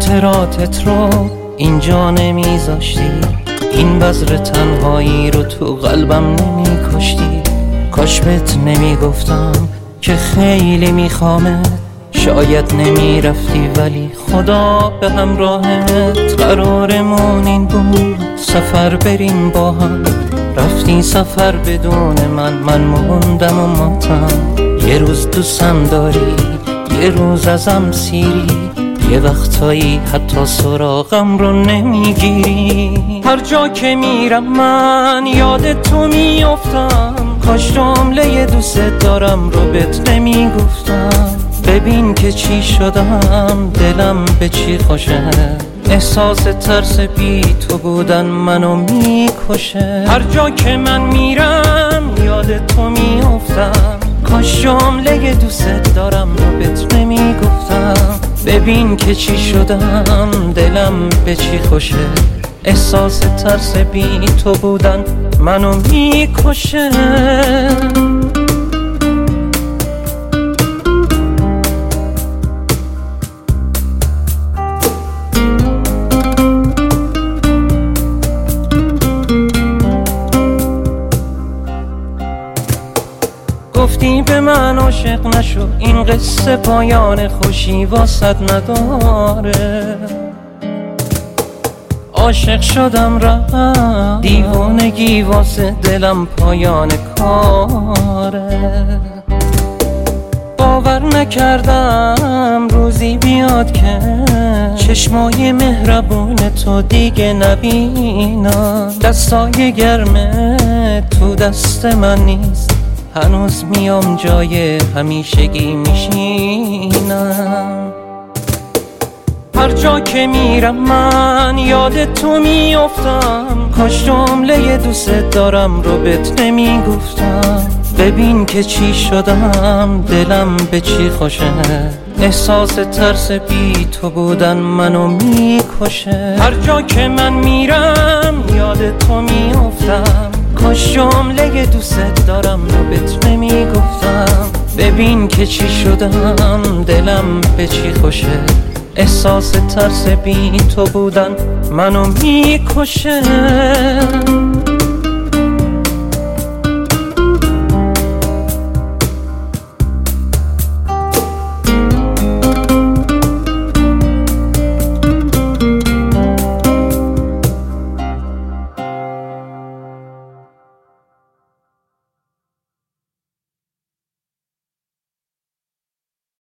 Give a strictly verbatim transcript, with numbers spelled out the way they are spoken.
خاطراتت رو اینجا نمیذاشتی، این بذر تنهایی رو تو قلبم نمی کشتی. کاش بهت نمیگفتم که خیلی میخوامت، شاید نمی رفتی ولی خدا به همراهت. قرارمون این بود سفر بریم با هم، رفتی سفر بدون من، من موندم و ماتم. یه روز دوستم داری، یه روز ازم سیری، یه وقتایی حتی سراغم رو نمیگیری. هر جا که میرم من یاد تو میافتم، کاش جمله دوست دارم رو بهت نمیگفتم. ببین که چی شدم، دلم به چی خوشه، احساس ترس بی تو بودن منو میکشه. هر جا که من میرم یاد تو میافتم، کاش جمله دوست دارم رو بهت نمیگفتم. ببین که چی شدم، دلم به چی خوشه، احساس ترس بی تو بودن منو میکشه. گفتی به من عاشق نشو، این قصه پایان خوشی واسد نداره. عاشق شدم رفت، دیوانگی واسه دلم پایان کاره. باور نکردم روزی بیاد که چشمای مهربون تو دیگه نبینم. دستای گرمه تو دست من نیست، هنوز میام جای همیشگی میشینم. هر جا که میرم من یاد تو میافتم، کاش جمله دوست دارم رو بهت نمیگفتم. ببین که چی شدم، دلم به چی خوشه، احساس ترس بی تو بودن منو میکشه. هر جا که من میرم یاد تو میافتم، کاش جمله دوست دارم رو بهت نمیگفتم. ببین که چی شدم، دلم به چی خوشه، احساس ترس بی تو بودن منو میکشه.